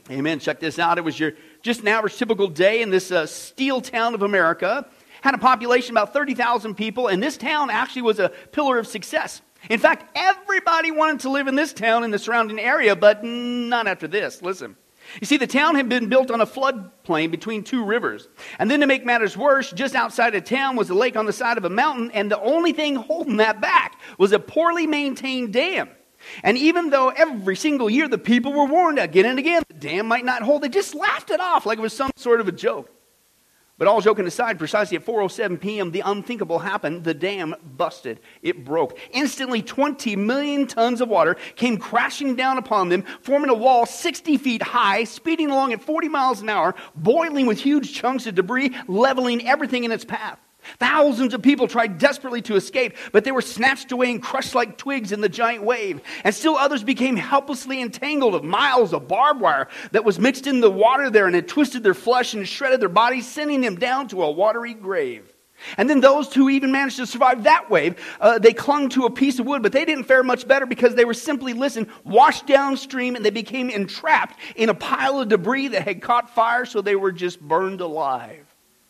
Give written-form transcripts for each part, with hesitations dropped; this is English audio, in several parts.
Amen. Check this out. It was just an average typical day in this steel town of America. Had a population about 30,000 people, and this town actually was a pillar of success. In fact, everybody wanted to live in this town in the surrounding area, but not after this. Listen. You see, the town had been built on a floodplain between two rivers. And then to make matters worse, just outside of town was a lake on the side of a mountain, and the only thing holding that back was a poorly maintained dam. And even though every single year the people were warned again and again, the dam might not hold, they just laughed it off like it was some sort of a joke. But all joking aside, precisely at 4:07 p.m., the unthinkable happened. The dam busted. It broke. Instantly, 20 million tons of water came crashing down upon them, forming a wall 60 feet high, speeding along at 40 miles an hour, boiling with huge chunks of debris, leveling everything in its path. Thousands of people tried desperately to escape, but they were snatched away and crushed like twigs in the giant wave. And still others became helplessly entangled of miles of barbed wire that was mixed in the water there, and it twisted their flesh and shredded their bodies, sending them down to a watery grave. And then those who even managed to survive that wave, they clung to a piece of wood, but they didn't fare much better because they were simply, washed downstream, and they became entrapped in a pile of debris that had caught fire, so they were just burned alive.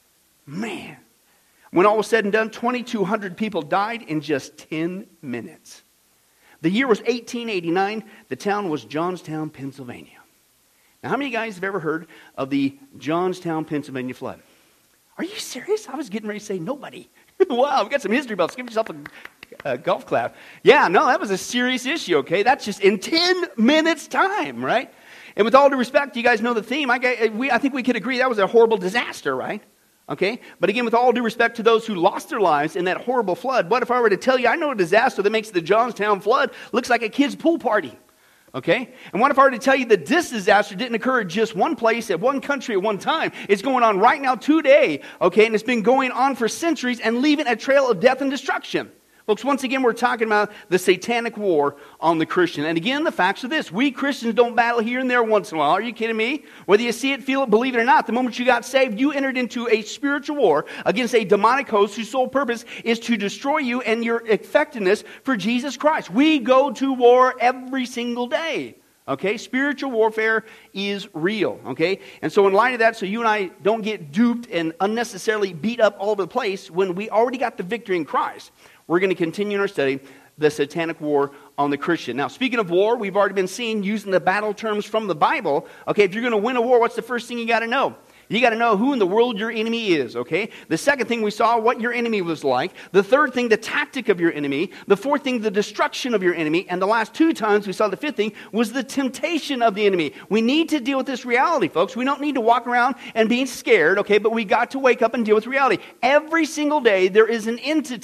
Man. When all was said and done, 2,200 people died in just 10 minutes. The year was 1889. The town was Johnstown, Pennsylvania. Now, how many of you guys have ever heard of the Johnstown, Pennsylvania flood? Are you serious? I was getting ready to say nobody. Wow, we got some history buffs. Give yourself a golf clap. Yeah, no, that was a serious issue, okay? That's just in 10 minutes' time, right? And with all due respect, you guys know the theme. I think we could agree that was a horrible disaster, right? Okay, but again, with all due respect to those who lost their lives in that horrible flood, what if I were to tell you, I know a disaster that makes the Johnstown flood looks like a kid's pool party? Okay, and what if I were to tell you that this disaster didn't occur at just one place, at one country, at one time? It's going on right now today, okay, and it's been going on for centuries and leaving a trail of death and destruction. Folks, once again, we're talking about the satanic war on the Christian. And again, the facts are this. We Christians don't battle here and there once in a while. Are you kidding me? Whether you see it, feel it, believe it or not, the moment you got saved, you entered into a spiritual war against a demonic host whose sole purpose is to destroy you and your effectiveness for Jesus Christ. We go to war every single day. Okay, spiritual warfare is real, okay? And so in light of that, so you and I don't get duped and unnecessarily beat up all over the place when we already got the victory in Christ, we're going to continue in our study, the satanic war on the Christian. Now, speaking of war, we've already been seeing using the battle terms from the Bible. Okay, if you're going to win a war, what's the first thing you got to know? You got to know who in the world your enemy is, okay? The second thing we saw, what your enemy was like. The third thing, the tactic of your enemy. The fourth thing, the destruction of your enemy. And the last two times we saw the fifth thing was the temptation of the enemy. We need to deal with this reality, folks. We don't need to walk around and be scared, okay? But we got to wake up and deal with reality. Every single day there is an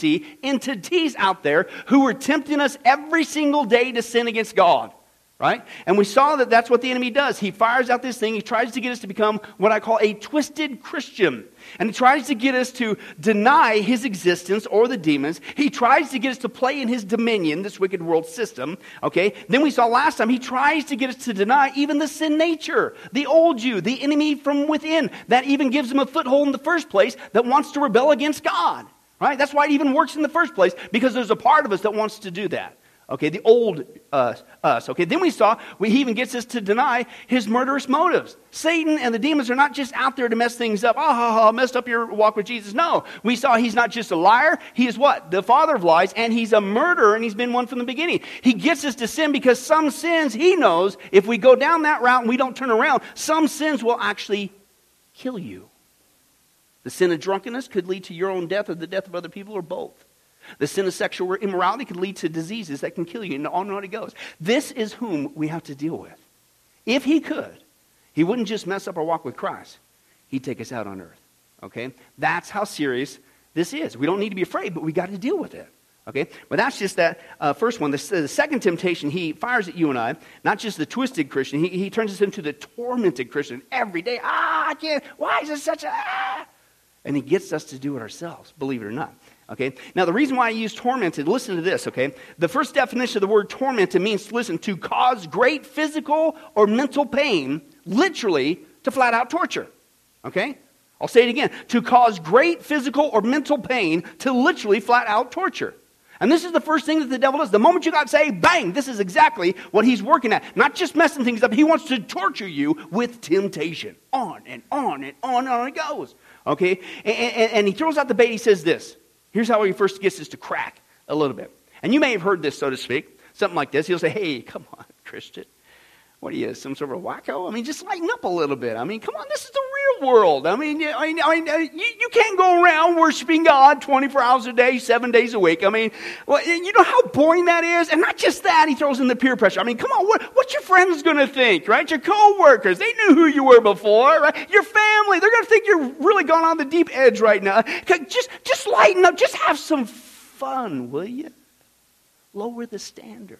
entities out there who are tempting us every single day to sin against God. Right? And we saw that that's what the enemy does. He fires out this thing. He tries to get us to become what I call a twisted Christian. And he tries to get us to deny his existence or the demons. He tries to get us to play in his dominion, this wicked world system. Okay? Then we saw last time, he tries to get us to deny even the sin nature, the old you, the enemy from within. That even gives him a foothold in the first place that wants to rebel against God. Right? That's why it even works in the first place, because there's a part of us that wants to do that. Okay, the old us. Okay, then we saw he even gets us to deny his murderous motives. Satan and the demons are not just out there to mess things up. Messed up your walk with Jesus. No, we saw he's not just a liar. He is what? The father of lies, and he's a murderer, and he's been one from the beginning. He gets us to sin because some sins, he knows, if we go down that route and we don't turn around, some sins will actually kill you. The sin of drunkenness could lead to your own death or the death of other people, or both. The sin of sexual immorality could lead to diseases that can kill you, and on it goes. This is whom we have to deal with. If he could, he wouldn't just mess up our walk with Christ. He'd take us out on earth. Okay? That's how serious this is. We don't need to be afraid, but we got to deal with it. Okay? But that's just that first one. The second temptation he fires at you and I, not just the twisted Christian, he turns us into the tormented Christian every day. I can't. Why is it such a... And he gets us to do it ourselves, believe it or not. Okay. Now, the reason why I use tormented, listen to this, okay? The first definition of the word tormented means, listen, to cause great physical or mental pain, literally, to flat out torture. Okay? I'll say it again. To cause great physical or mental pain, to literally flat out torture. And this is the first thing that the devil does. The moment you got saved, bang, this is exactly what he's working at. Not just messing things up. He wants to torture you with temptation. On and on and on and on it goes. Okay? And he throws out the bait. He says this. Here's how he first gets us to crack a little bit. And you may have heard this, so to speak. Something like this. He'll say, hey, come on, Christian. What are you, some sort of wacko? I mean, just lighten up a little bit. I mean, come on, this is the real world. I mean, you can't go around worshiping God 24 hours a day, 7 days a week. I mean, well, you know how boring that is? And not just that, he throws in the peer pressure. I mean, come on, what's your friends going to think, right? Your co-workers, they knew who you were before, right? Your family, they're going to think you're really gone on the deep edge right now. Just lighten up, just have some fun, will you? Lower the standard.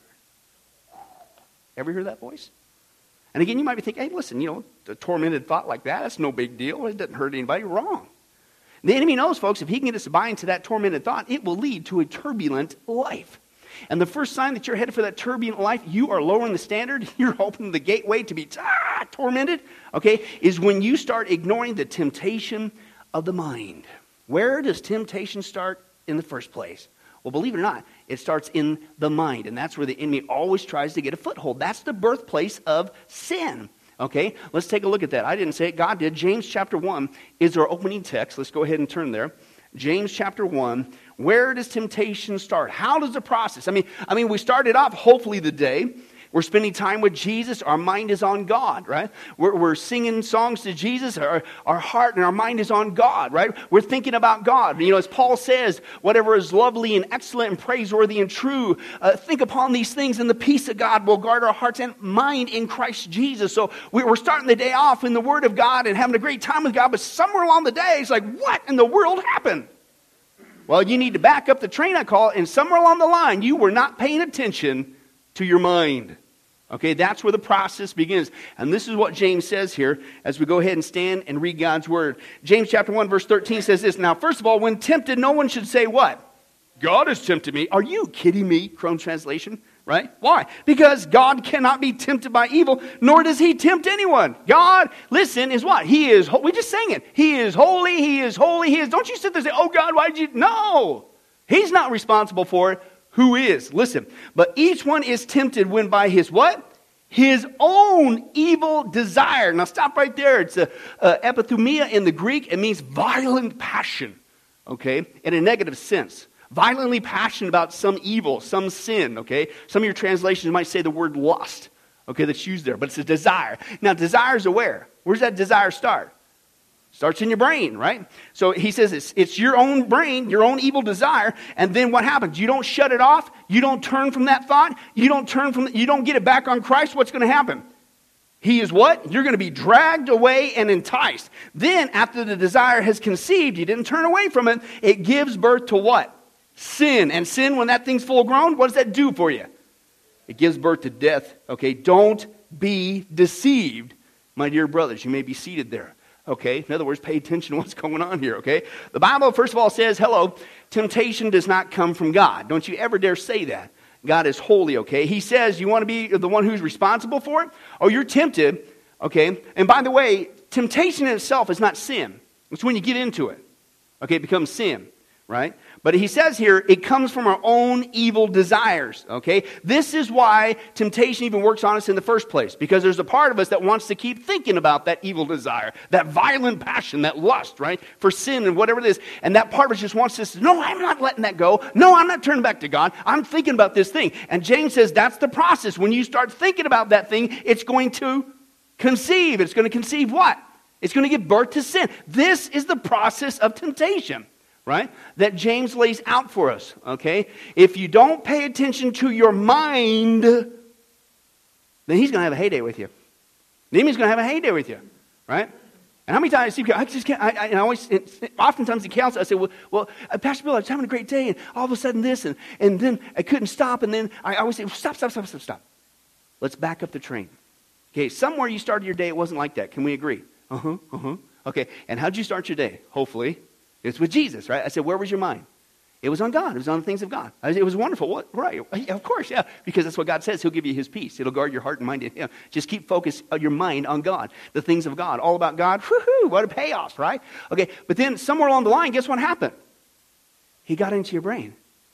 Ever hear that voice? And again, you might be thinking, hey, listen, a tormented thought like that, that's no big deal. It doesn't hurt anybody. Wrong. The enemy knows, folks, if he can get us to buy into that tormented thought, it will lead to a turbulent life. And the first sign that you're headed for that turbulent life, you are lowering the standard, you're opening the gateway to be tormented, okay, is when you start ignoring the temptation of the mind. Where does temptation start in the first place? Well, believe it or not, it starts in the mind, and that's where the enemy always tries to get a foothold. That's the birthplace of sin. Okay, let's take a look at that. I didn't say it, God did. James chapter 1 is our opening text. Let's go ahead and turn there. James chapter 1. Where does temptation start? How does the process? I mean, we started off, hopefully, the day. We're spending time with Jesus. Our mind is on God, right? We're singing songs to Jesus. Our heart and our mind is on God, right? We're thinking about God. As Paul says, whatever is lovely and excellent and praiseworthy and true, think upon these things, and the peace of God will guard our hearts and mind in Christ Jesus. So we're starting the day off in the Word of God and having a great time with God, but somewhere along the day, it's like, what in the world happened? Well, you need to back up the train, I call it, and somewhere along the line, you were not paying attention to your mind. Okay, that's where the process begins. And this is what James says here as we go ahead and stand and read God's Word. James chapter 1 verse 13 says this. Now, first of all, when tempted, no one should say what? God has tempted me. Are you kidding me? Crohn's translation, right? Why? Because God cannot be tempted by evil, nor does he tempt anyone. God, listen, is what? He is, we just sang it. He is holy, he is holy, he is. Don't you sit there and say, oh God, why did you? No, he's not responsible for it. Who is? Listen, but each one is tempted when by his what? His own evil desire. Now stop right there. It's epithumia in the Greek. It means violent passion, okay, in a negative sense. Violently passionate about some evil, some sin, okay. Some of your translations might say the word lust, okay, that's used there, but it's a desire. Now desires are where? Where's that desire start? Starts in your brain, right? So he says it's your own brain, your own evil desire, and then what happens? You don't shut it off. You don't turn from that thought. You don't get it back on Christ. What's going to happen? He is what? You're going to be dragged away and enticed. Then after the desire has conceived, you didn't turn away from it, it gives birth to what? Sin. And sin, when that thing's full grown, what does that do for you? It gives birth to death. Okay, don't be deceived, my dear brothers. You may be seated there. Okay, in other words, pay attention to what's going on here, okay? The Bible, first of all, says, temptation does not come from God. Don't you ever dare say that. God is holy, okay? He says, you want to be the one who's responsible for it? Oh, you're tempted, okay? And by the way, temptation in itself is not sin. It's when you get into it, okay? It becomes sin, right? But he says here, it comes from our own evil desires, okay? This is why temptation even works on us in the first place, because there's a part of us that wants to keep thinking about that evil desire, that violent passion, that lust, right, for sin and whatever it is. And that part of us just wants to say, no, I'm not letting that go. No, I'm not turning back to God. I'm thinking about this thing. And James says that's the process. When you start thinking about that thing, it's going to conceive. It's going to conceive what? It's going to give birth to sin. This is the process of temptation. Right? That James lays out for us, okay? If you don't pay attention to your mind, then he's going to have a heyday with you. The enemy's going to have a heyday with you, right? And how many times I just can't, oftentimes he counts, I say, well, Pastor Bill, I was having a great day, and all of a sudden this, and then I couldn't stop, and then I always say, stop. Let's back up the train. Okay, somewhere you started your day, it wasn't like that. Can we agree? Okay, and how'd you start your day? Hopefully, it's with Jesus, right? I said, where was your mind? It was on God. It was on the things of God. It was wonderful. What? Right. Of course, yeah. Because that's what God says. He'll give you his peace. It'll guard your heart and mind in him. Just keep focus of your mind on God. The things of God. All about God. Woohoo! What a payoff, right? Okay, but then somewhere along the line, guess what happened? He got into your brain.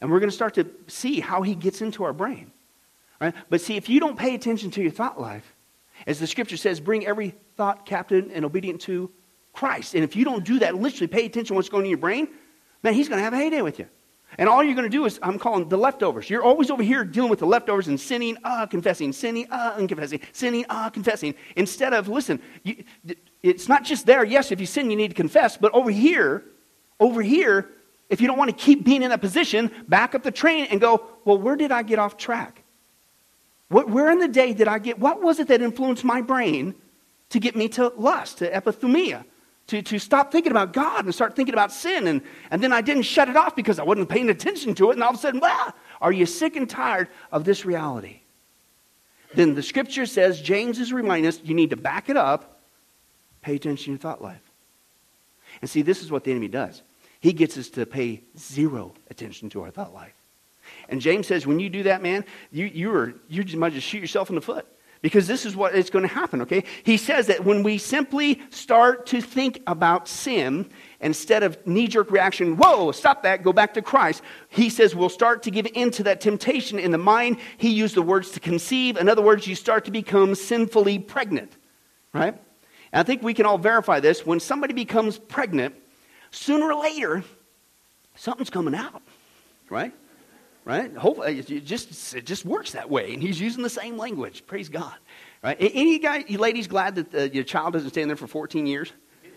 And we're going to start to see how he gets into our brain. Right? But see, if you don't pay attention to your thought life, as the scripture says, bring every thought captive and obedient to Christ. And if you don't do that, literally pay attention to what's going on in your brain, man, he's going to have a heyday with you. And all you're going to do is, I'm calling the leftovers. You're always over here dealing with the leftovers and sinning, confessing, sinning, confessing, sinning, confessing. Instead of, listen, it's not just there. Yes, if you sin, you need to confess. But over here, if you don't want to keep being in that position, back up the train and go, well, where did I get off track? Where in the day did I get, what was it that influenced my brain to get me to lust, to epithumia, to stop thinking about God and start thinking about sin? And then I didn't shut it off because I wasn't paying attention to it. And all of a sudden, are you sick and tired of this reality? Then the scripture says, James is reminding us, you need to back it up, pay attention to your thought life. And see, this is what the enemy does. He gets us to pay zero attention to our thought life. And James says, when you do that, man, you might just shoot yourself in the foot. Because this is what is going to happen, okay? He says that when we simply start to think about sin, instead of knee-jerk reaction, whoa, stop that, go back to Christ, he says we'll start to give in to that temptation in the mind. He used the words to conceive. In other words, you start to become sinfully pregnant, right? And I think we can all verify this. When somebody becomes pregnant, sooner or later, something's coming out, right? Right? Hopefully, it just works that way. And he's using the same language. Praise God. Right? Any guy, you ladies glad that your child doesn't stay in there for 14 years?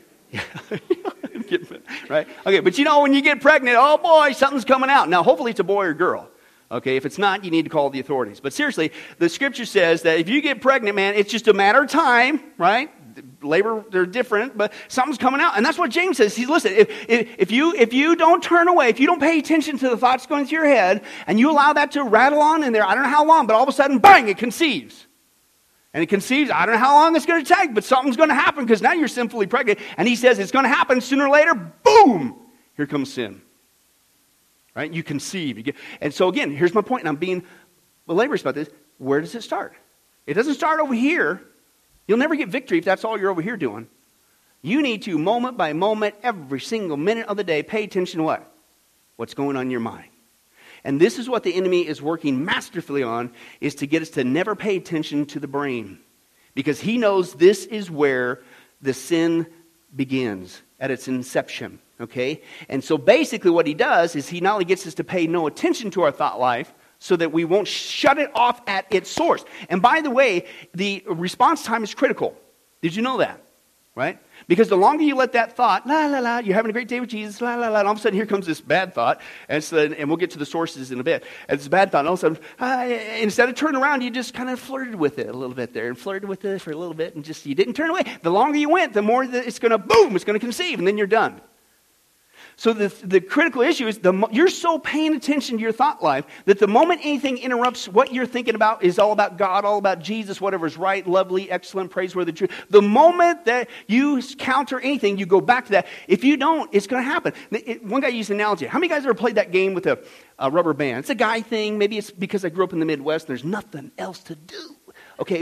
Right? Okay, but when you get pregnant, oh boy, something's coming out. Now, hopefully it's a boy or girl. Okay, if it's not, you need to call the authorities. But seriously, the scripture says that if you get pregnant, man, it's just a matter of time, right? Labor, they're different, but something's coming out. And that's what James says. Listen, if you don't turn away, if you don't pay attention to the thoughts going through your head, and you allow that to rattle on in there, I don't know how long, but all of a sudden, bang, it conceives. And it conceives, I don't know how long it's going to take, but something's going to happen because now you're sinfully pregnant. And he says it's going to happen sooner or later, boom, here comes sin. Right? You conceive. And so again, here's my point, and I'm being laborious about this. Where does it start? It doesn't start over here. You'll never get victory if that's all you're over here doing. You need to, moment by moment, every single minute of the day, pay attention to what? What's going on in your mind. And this is what the enemy is working masterfully on, is to get us to never pay attention to the brain. Because he knows this is where the sin begins, at its inception. Okay? And so basically what he does is he not only gets us to pay no attention to our thought life, so that we won't shut it off at its source. And by the way, the response time is critical. Did you know that? Right? Because the longer you let that thought, la, la, la, you're having a great day with Jesus, la, la, la, and all of a sudden here comes this bad thought, and we'll get to the sources in a bit. And it's a bad thought, and all of a sudden, instead of turning around, you just kind of flirted with it a little bit there, and flirted with it for a little bit, and just, you didn't turn away. The longer you went, the more that it's going to, boom, it's going to conceive, and then you're done. So the critical issue is you're so paying attention to your thought life that the moment anything interrupts what you're thinking about is all about God, all about Jesus, whatever is right, lovely, excellent, praiseworthy, true. The moment that you counter anything, you go back to that. If you don't, it's going to happen. One guy used an analogy. How many guys ever played that game with a rubber band? It's a guy thing. Maybe it's because I grew up in the Midwest and there's nothing else to do. Okay,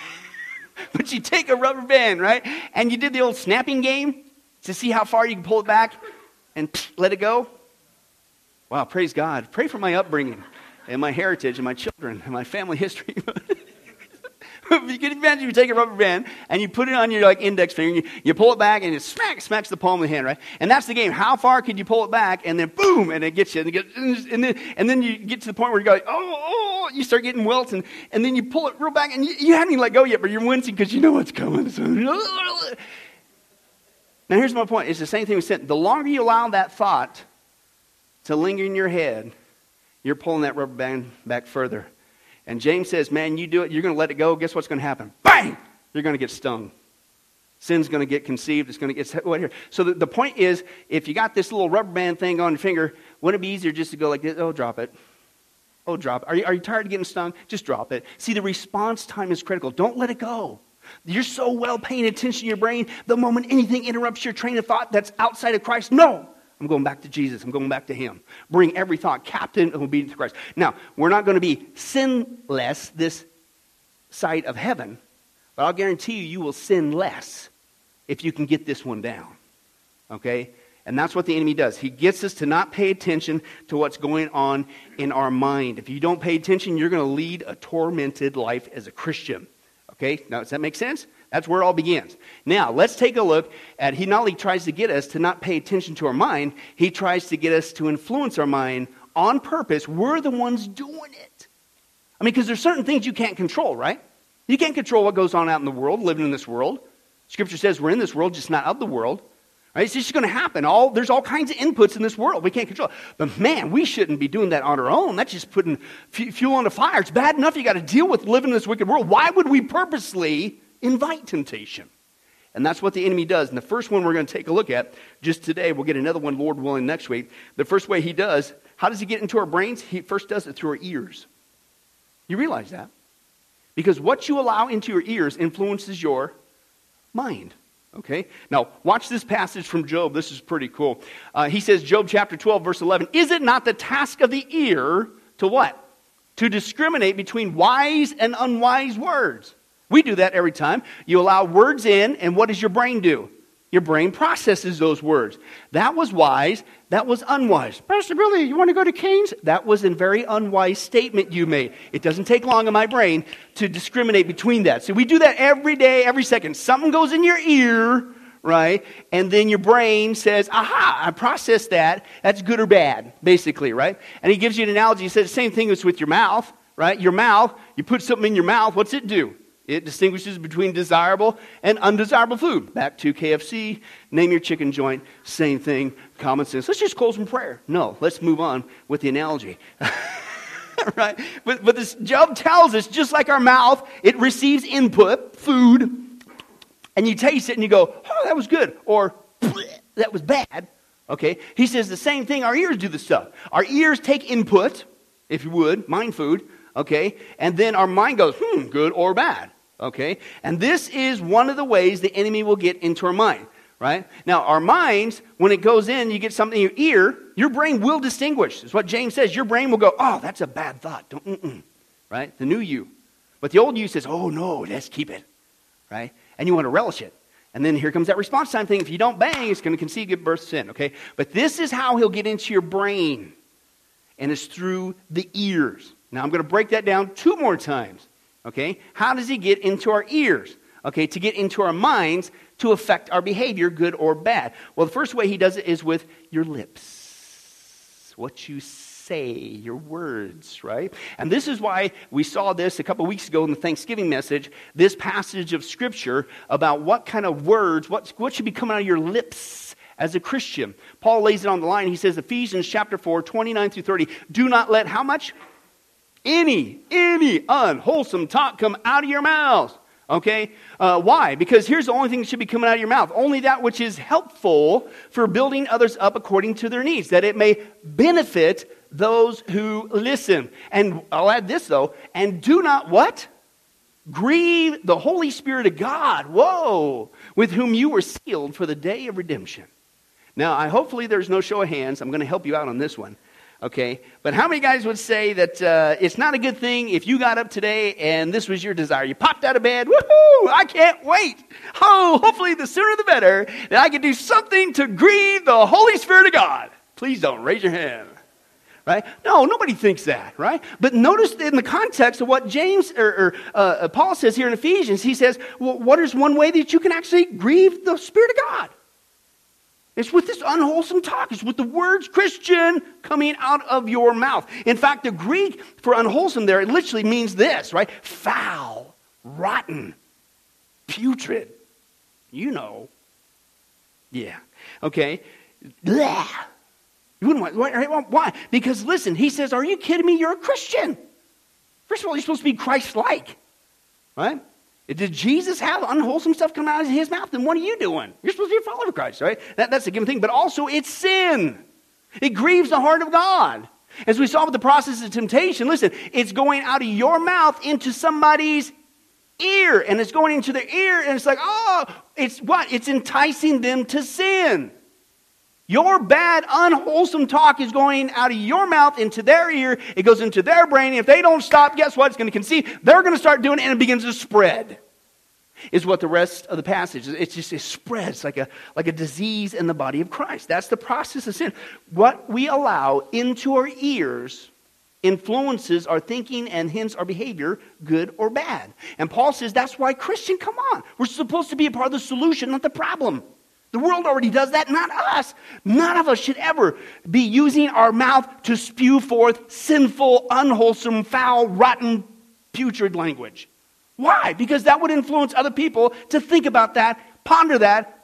but you take a rubber band, right? And you did the old snapping game to see how far you can pull it back. And let it go? Wow, praise God. Pray for my upbringing and my heritage and my children and my family history. You can imagine you take a rubber band and you put it on your index finger, and you pull it back and it smacks the palm of the hand, right? And that's the game. How far could you pull it back? And then boom, and it gets you. And then you get to the point where you go, oh, you start getting welts, and then you pull it real back, and you haven't even let go yet, but you're wincing because you know what's coming. Now, here's my point. It's the same thing with sin. The longer you allow that thought to linger in your head, you're pulling that rubber band back further. And James says, man, you do it, you're going to let it go. Guess what's going to happen? Bang! You're going to get stung. Sin's going to get conceived. It's going to get what here. So the point is, if you got this little rubber band thing on your finger, wouldn't it be easier just to go like this? Oh, drop it. Oh, drop it. Are you tired of getting stung? Just drop it. See, the response time is critical. Don't let it go. You're so well paying attention to your brain, the moment anything interrupts your train of thought that's outside of Christ, no, I'm going back to Jesus. I'm going back to Him. Bring every thought captive and obedient to Christ. Now, we're not going to be sinless this side of heaven, but I'll guarantee you will sin less if you can get this one down. Okay? And that's what the enemy does. He gets us to not pay attention to what's going on in our mind. If you don't pay attention, you're going to lead a tormented life as a Christian. Okay, now does that make sense? That's where it all begins. Now, let's take a look at, he not only tries to get us to not pay attention to our mind, he tries to get us to influence our mind on purpose. We're the ones doing it. I mean, because there's certain things you can't control, right? You can't control what goes on out in the world, living in this world. Scripture says we're in this world, just not of the world. Right? It's just going to happen. There's all kinds of inputs in this world we can't control. But man, we shouldn't be doing that on our own. That's just putting fuel on the fire. It's bad enough you got to deal with living in this wicked world. Why would we purposely invite temptation? And that's what the enemy does. And the first one we're going to take a look at just today, we'll get another one, Lord willing, next week. The first way he does, how does he get into our brains? He first does it through our ears. You realize that? Because what you allow into your ears influences your mind. Okay, now watch this passage from Job. This is pretty cool. He says, Job chapter 12, verse 11, is it not the task of the ear to what? To discriminate between wise and unwise words. We do that every time. You allow words in, and what does your brain do? Your brain processes those words. That was wise. That was unwise. Pastor Billy, you want to go to Cain's? That was a very unwise statement you made. It doesn't take long in my brain to discriminate between that. So we do that every day, every second. Something goes in your ear, right? And then your brain says, aha, I processed that. That's good or bad, basically, right? And he gives you an analogy. He says the same thing is with your mouth, right? Your mouth, you put something in your mouth, what's it do? It distinguishes between desirable and undesirable food. Back to KFC, name your chicken joint, same thing, common sense. Let's just close in prayer. No, let's move on with the analogy. Right? But this Job tells us, just like our mouth, it receives input, food, and you taste it and you go, oh, that was good, or that was bad. Okay? He says the same thing, our ears do the stuff. Our ears take input, if you would, mind food, okay? And then our mind goes, good or bad. Okay? And this is one of the ways the enemy will get into our mind, right? Now, our minds, when it goes in, you get something in your ear, your brain will distinguish. That's what James says. Your brain will go, oh, that's a bad thought. Don't, right? The new you. But the old you says, oh, no, let's keep it, right? And you want to relish it. And then here comes that response time thing. If you don't bang, it's going to conceive, give birth to sin, okay? But this is how he'll get into your brain. And it's through the ears. Now, I'm going to break that down 2 more times. Okay, how does he get into our ears? Okay, to get into our minds to affect our behavior, good or bad. Well, the first way he does it is with your lips. What you say, your words, right? And this is why we saw this a couple weeks ago in the Thanksgiving message, this passage of Scripture about what kind of words, what should be coming out of your lips as a Christian. Paul lays it on the line. He says, Ephesians chapter 4, 29 through 30, do not let how much? Any unwholesome talk come out of your mouths. Okay? Why? Because here's the only thing that should be coming out of your mouth. Only that which is helpful for building others up according to their needs, that it may benefit those who listen. And I'll add this though, and do not what? Grieve the Holy Spirit of God. Whoa! With whom you were sealed for the day of redemption. Now, hopefully there's no show of hands. I'm going to help you out on this one. Okay, but how many guys would say that it's not a good thing if you got up today and this was your desire? You popped out of bed, woohoo, I can't wait. Oh, hopefully the sooner the better that I can do something to grieve the Holy Spirit of God. Please don't raise your hand. Right? No, nobody thinks that, right? But notice in the context of what James or Paul says here in Ephesians, he says, well, what is one way that you can actually grieve the Spirit of God? It's with this unwholesome talk. It's with the words Christian coming out of your mouth. In fact, the Greek for unwholesome there, it literally means this, right? Foul, rotten, putrid. You know. Yeah. Okay. Blah. You wouldn't want, why? Because listen, he says, are you kidding me? You're a Christian. First of all, you're supposed to be Christ-like. Right? Did Jesus have unwholesome stuff come out of his mouth? Then what are you doing? You're supposed to be a follower of Christ, right? That's a given thing. But also, it's sin. It grieves the heart of God. As we saw with the process of temptation, listen, it's going out of your mouth into somebody's ear. And it's going into their ear, and it's like, oh, it's what? It's enticing them to sin. Your bad, unwholesome talk is going out of your mouth into their ear. It goes into their brain. If they don't stop, guess what? It's going to conceive. They're going to start doing it, and it begins to spread. is what the rest of the passage is. It spreads like a disease in the body of Christ. That's the process of sin. What we allow into our ears influences our thinking and hence our behavior, good or bad. And Paul says that's why, Christian, come on. We're supposed to be a part of the solution, not the problem. The world already does that, not us. None of us should ever be using our mouth to spew forth sinful, unwholesome, foul, rotten, putrid language. Why? Because that would influence other people to think about that, ponder that.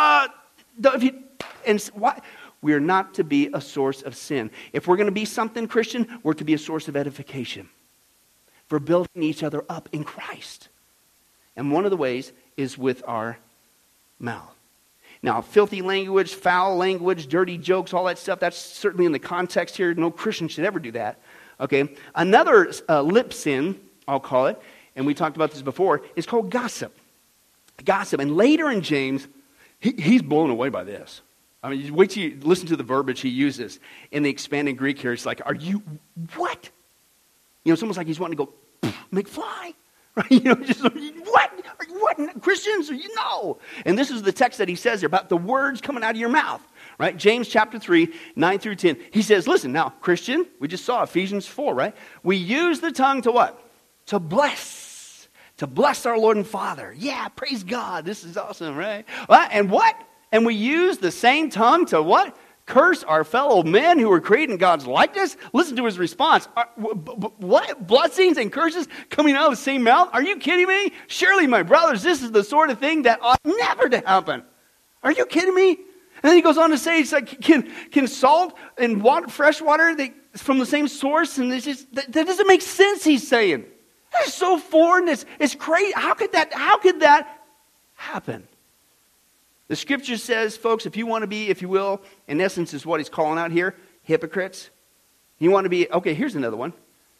Why? We are not to be a source of sin. If we're going to be something, Christian, we're to be a source of edification. For building each other up in Christ. And one of the ways is with our mouth. Now, filthy language, foul language, dirty jokes, all that stuff, that's certainly in the context here. No Christian should ever do that. Okay. Another lip sin, I'll call it, and we talked about this before, is called gossip. Gossip. And later in James, he's blown away by this. I mean, wait till you listen to the verbiage he uses in the expanded Greek here. It's like, are you, what? You know, it's almost like he's wanting to go, McFly. Right? You know, just, what? Are you, what? Christians? Are you? No. And this is the text that he says here about the words coming out of your mouth. Right? James chapter 3, 9 through 10. He says, listen, now, Christian, we just saw Ephesians 4, right? We use the tongue to what? To bless. To bless our Lord and Father. Yeah, praise God. This is awesome, right? And what? And we use the same tongue to what? Curse our fellow men who were created in God's likeness? Listen to his response. What? Blessings and curses coming out of the same mouth? Are you kidding me? Surely, my brothers, this is the sort of thing that ought never to happen. Are you kidding me? And then he goes on to say, it's like, can salt and water, fresh water from the same source? And it's just, that doesn't make sense, he's saying. That's so foreign. It's crazy. How could that happen? The scripture says, folks, if you want to be, if you will, in essence is what he's calling out here, hypocrites. You want to be, okay, here's another one.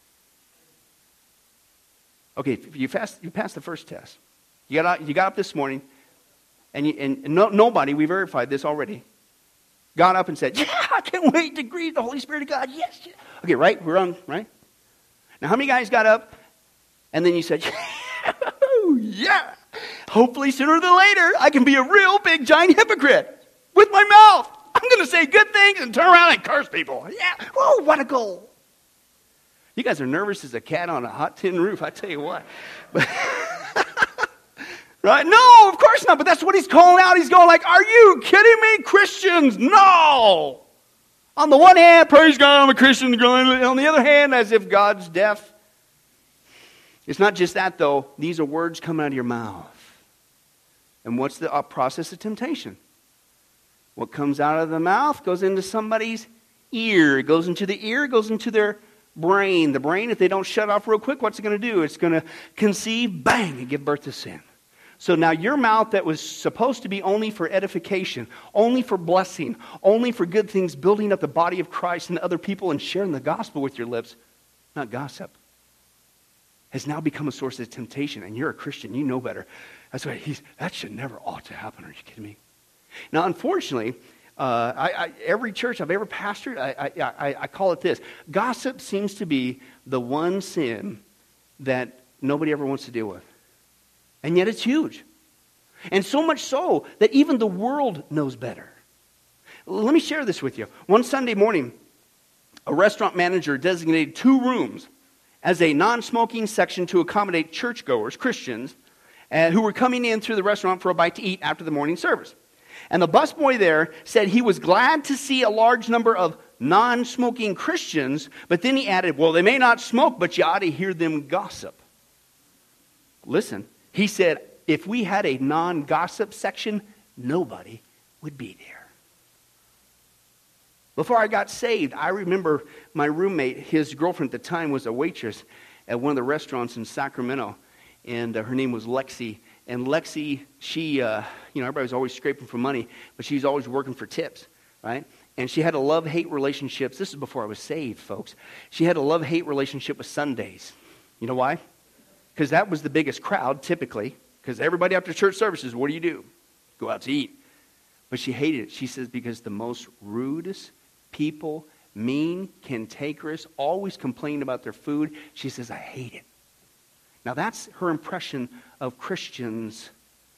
Okay, you passed the first test. You got up this morning, and nobody, we verified this already, got up and said, yeah, I can't wait to greet the Holy Spirit of God. Yes, yes. Okay, right? We're on, right? Now, how many guys got up, and then you said, yeah. Hopefully sooner than later, I can be a real big giant hypocrite with my mouth. I'm going to say good things and turn around and curse people. Yeah. Whoa, what a goal. You guys are nervous as a cat on a hot tin roof, I tell you what. Right? No, of course not. But that's what he's calling out. He's going like, are you kidding me, Christians? No. On the one hand, praise God, I'm a Christian. On the other hand, as if God's deaf. It's not just that, though. These are words coming out of your mouth. And what's the process of temptation? What comes out of the mouth goes into somebody's ear. It goes into the ear, it goes into their brain. The brain, if they don't shut off real quick, what's it going to do? It's going to conceive, bang, and give birth to sin. So now your mouth that was supposed to be only for edification, only for blessing, only for good things, building up the body of Christ and other people and sharing the gospel with your lips, not gossip, has now become a source of temptation. And you're a Christian, you know better. That's why that should never ought to happen. Are you kidding me? Now, unfortunately, every church I've ever pastored, I call it this. Gossip seems to be the one sin that nobody ever wants to deal with. And yet it's huge. And so much so that even the world knows better. Let me share this with you. One Sunday morning, a restaurant manager designated 2 rooms as a non-smoking section to accommodate churchgoers, Christians, who were coming in through the restaurant for a bite to eat after the morning service. And the busboy there said he was glad to see a large number of non-smoking Christians, but then he added, well, they may not smoke, but you ought to hear them gossip. Listen, he said, if we had a non-gossip section, nobody would be there. Before I got saved, I remember my roommate, his girlfriend at the time was a waitress at one of the restaurants in Sacramento, and her name was Lexi. And Lexi, she, everybody was always scraping for money, but she's always working for tips, right? And she had a love-hate relationship. This is before I was saved, folks. She had a love-hate relationship with Sundays. You know why? Because that was the biggest crowd, typically. Because everybody after church services, what do? Go out to eat. But she hated it. She says, because the most rudest people, mean, cantankerous, always complain about their food. She says, I hate it. Now that's her impression of Christians.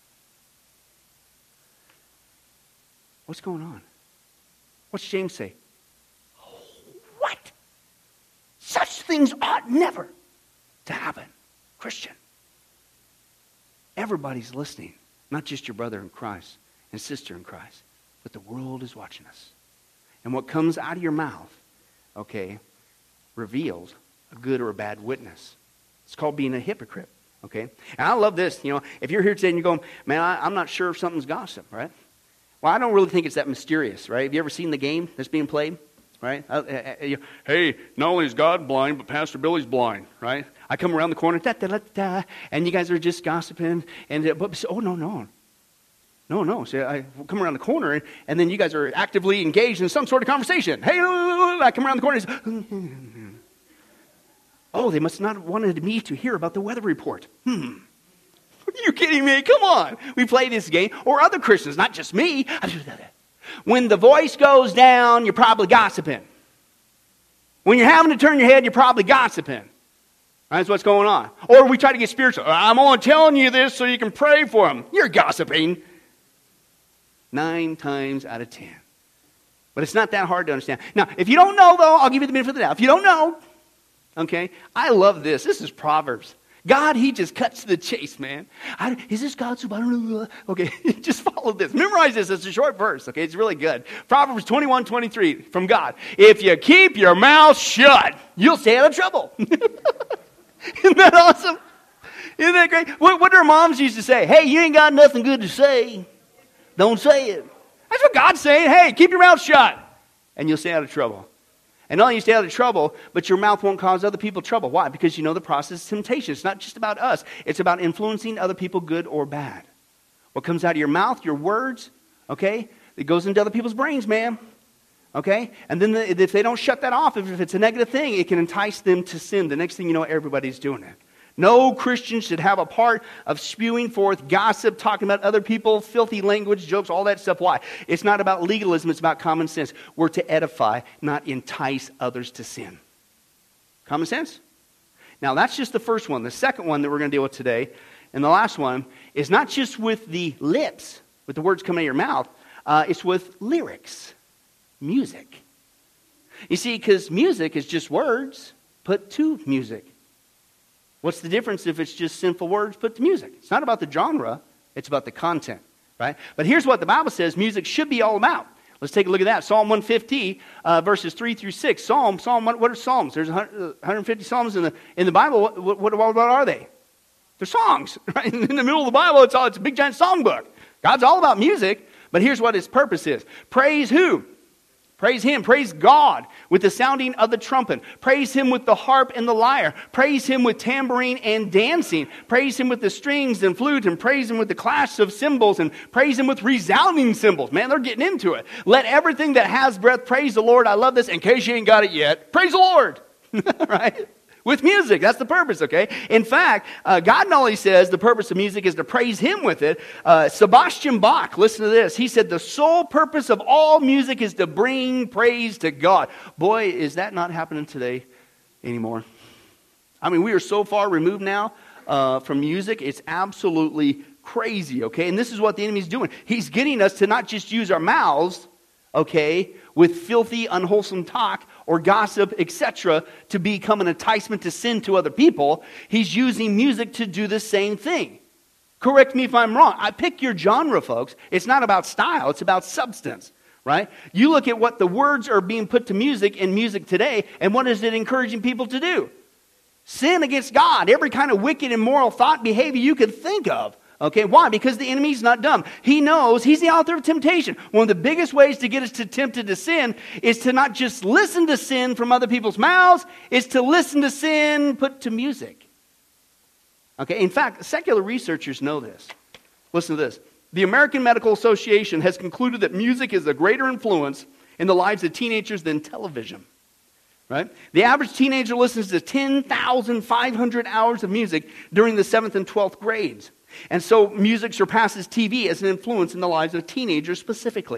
What's going on? What's James say? What? Such things ought never to happen. Christian. Everybody's listening. Not just your brother in Christ and sister in Christ. But the world is watching us. And what comes out of your mouth, okay, reveals a good or a bad witness. It's called being a hypocrite, okay? And I love this, if you're here today and you're going, man, I'm not sure if something's gossip, right? Well, I don't really think it's that mysterious, right? Have you ever seen the game that's being played, right? Hey, not only is God blind, but Pastor Billy's blind, right? I come around the corner, and you guys are just gossiping, and oh, no. No. So I come around the corner, and then you guys are actively engaged in some sort of conversation. Hey, I come around the corner, and oh, they must not have wanted me to hear about the weather report. Are you kidding me? Come on. We play this game, or other Christians, not just me. When the voice goes down, you're probably gossiping. When you're having to turn your head, you're probably gossiping. That's what's going on. Or we try to get spiritual. I'm only telling you this so you can pray for them. You're gossiping. 9 times out of 10. But it's not that hard to understand. Now, if you don't know, though, I'll give you the benefit of the doubt. If you don't know, okay, I love this. This is Proverbs. God, he just cuts to the chase, man. Is this God's? Okay, just follow this. Memorize this. It's a short verse, okay? It's really good. Proverbs 21:23 from God. If you keep your mouth shut, you'll stay out of trouble. Isn't that awesome? Isn't that great? What do our moms used to say? Hey, you ain't got nothing good to say. Don't say it. That's what God's saying. Hey, keep your mouth shut, and you'll stay out of trouble. And not only you stay out of trouble, but your mouth won't cause other people trouble. Why? Because you know the process of temptation. It's not just about us. It's about influencing other people, good or bad. What comes out of your mouth, your words, okay, it goes into other people's brains, man. Okay? And then if they don't shut that off, if it's a negative thing, it can entice them to sin. The next thing you know, everybody's doing it. No Christian should have a part of spewing forth gossip, talking about other people, filthy language, jokes, all that stuff. Why? It's not about legalism. It's about common sense. We're to edify, not entice others to sin. Common sense? Now, that's just the first one. The second one that we're going to deal with today, and the last one, is not just with the lips, with the words coming out of your mouth. It's with lyrics, music. You see, because music is just words put to music. What's the difference if it's just sinful words put to music? It's not about the genre, it's about the content, right? But here's what the Bible says music should be all about. Let's take a look at that. Psalm 150, verses 3 through 6. Psalm, what are Psalms? There's 150 Psalms in the Bible. What are they? They're songs, right? In the middle of the Bible, it's a big giant songbook. God's all about music, but here's what his purpose is. Praise who? Praise him. Praise God with the sounding of the trumpet. Praise him with the harp and the lyre. Praise him with tambourine and dancing. Praise him with the strings and flute. And praise him with the clash of cymbals. And praise him with resounding cymbals. Man, they're getting into it. Let everything that has breath praise the Lord. I love this. In case you ain't got it yet, praise the Lord. Right? With music. That's the purpose, okay? In fact, God not only says the purpose of music is to praise him with it. Sebastian Bach, listen to this. He said the sole purpose of all music is to bring praise to God. Boy, is that not happening today anymore. I mean, we are so far removed now from music. It's absolutely crazy, okay? And this is what the enemy's doing. He's getting us to not just use our mouths, okay, with filthy, unwholesome talk or gossip, etc., to become an enticement to sin to other people. He's using music to do the same thing. Correct me if I'm wrong. I pick your genre, folks. It's not about style. It's about substance, right? You look at what the words are being put to music in music today, and what is it encouraging people to do? Sin against God. Every kind of wicked, immoral thought, behavior you could think of. Okay, why? Because the enemy's not dumb. He knows he's the author of temptation. One of the biggest ways to get us tempted to sin is to not just listen to sin from other people's mouths, it's to listen to sin put to music. Okay, in fact, secular researchers know this. Listen to this. The American Medical Association has concluded that music is a greater influence in the lives of teenagers than television. Right? The average teenager listens to 10,500 hours of music during the 7th and 12th grades. And so music surpasses TV as an influence in the lives of teenagers specifically.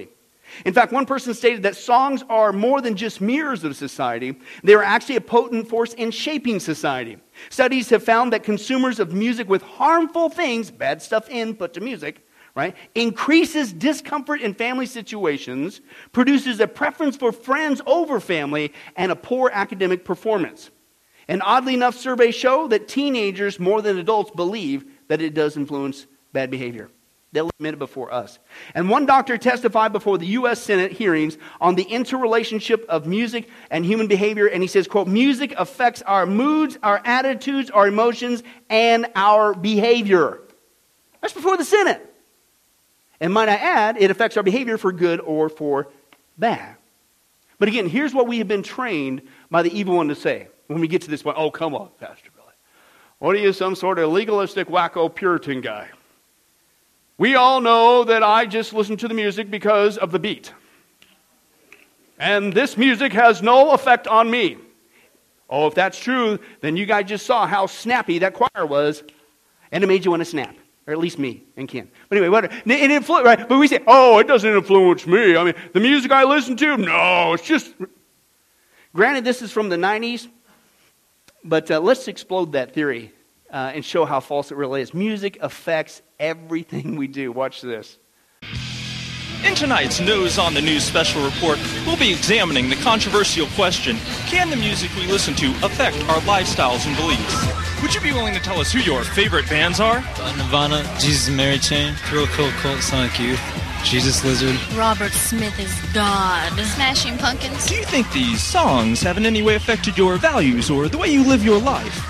In fact, one person stated that songs are more than just mirrors of society. They are actually a potent force in shaping society. Studies have found that consumers of music with harmful things, bad stuff input to music, right, increases discomfort in family situations, produces a preference for friends over family, and a poor academic performance. And oddly enough, surveys show that teenagers more than adults believe that it does influence bad behavior. They'll admit it before us. And one doctor testified before the U.S. Senate hearings on the interrelationship of music and human behavior, and he says, quote, music affects our moods, our attitudes, our emotions, and our behavior. That's before the Senate. And might I add, it affects our behavior for good or for bad. But again, here's what we have been trained by the evil one to say when we get to this point. Oh, come on, Pastor Billy. What are you, some sort of legalistic, wacko Puritan guy? We all know that I just listen to the music because of the beat. And this music has no effect on me. Oh, if that's true, then you guys just saw how snappy that choir was, and it made you want to snap. Or at least me and Ken. But anyway, whatever. Right? But we say, oh, it doesn't influence me. I mean, the music I listen to, no, it's just... Granted, this is from the 90s, but let's explode that theory and show how false it really is. Music affects everything we do. Watch this. In tonight's News on the News special report, we'll be examining the controversial question, can the music we listen to affect our lifestyles and beliefs? Would you be willing to tell us who your favorite bands are? Nirvana, Jesus and Mary Chain, Thrill Kill Cult, Sonic Youth, Jesus Lizard. Robert Smith is God. Smashing Pumpkins. Do you think these songs have in any way affected your values or the way you live your life?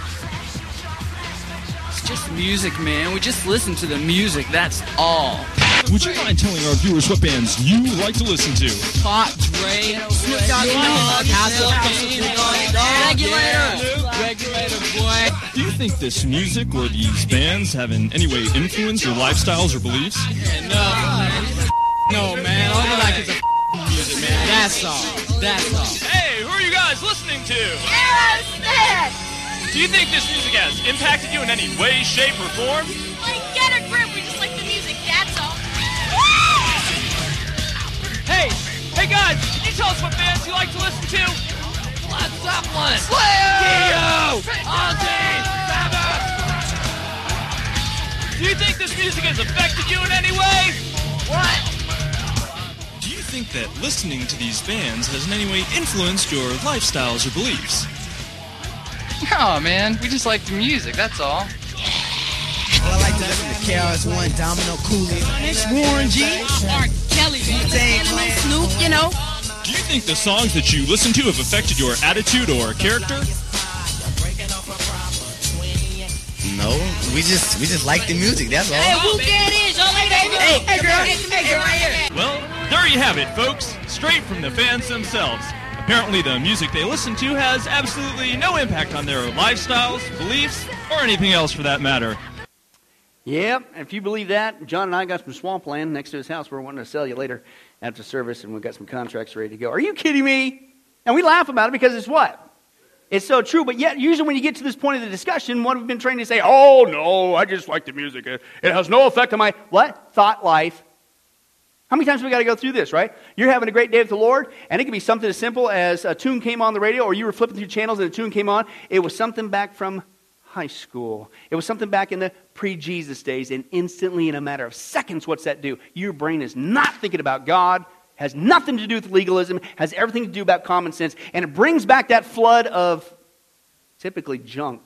It's just music, man. We just listen to the music, that's all. Would you mind telling our viewers what bands you like to listen to? Pop, Dre, Snoop Dogg, Regulator, boy. Do you think this music or these bands have in any way influenced your lifestyles or beliefs? No, man. All I like is music, man. That's all. Hey, who are you guys listening to? Aerosmith! Do you think this music has impacted you in any way, shape, or form? Like, get a grip. We just like the music, that's all. Hey guys, can you tell us what bands you like to listen to? Led Zeppelin. Slayer! Dio! Ozzy! Sabbath! Do you think this music has affected you in any way? What? Do you think that listening to these bands has in any way influenced your lifestyles or beliefs? No, man. We just like the music, that's all. Well, I like to listen to KRS-One, Domino, Cooley, Warren G, R. Kelly, Snoop, you know. Do you think the songs that you listen to have affected your attitude or character? No, we just like the music, that's all. Hey, whoop that is, all right, baby. Hey, girl. Hey, right here. Well, there you have it, folks. Straight from the fans themselves. Apparently the music they listen to has absolutely no impact on their lifestyles, beliefs, or anything else for that matter. Yep, and if you believe that, John and I got some swampland next to his house we're wanting to sell you later after service, and we've got some contracts ready to go. Are you kidding me? And we laugh about it because it's what? It's so true, but yet usually when you get to this point of the discussion, what we've been trained to say, oh no, I just like the music. It has no effect on my, what? Thought life. How many times have we got to go through this, right? You're having a great day with the Lord, and it could be something as simple as a tune came on the radio, or you were flipping through channels and a tune came on. It was something back from high school. It was something back in the pre-Jesus days, and instantly, in a matter of seconds, what's that do? Your brain is not thinking about God, has nothing to do with legalism, has everything to do about common sense, and it brings back that flood of typically junk.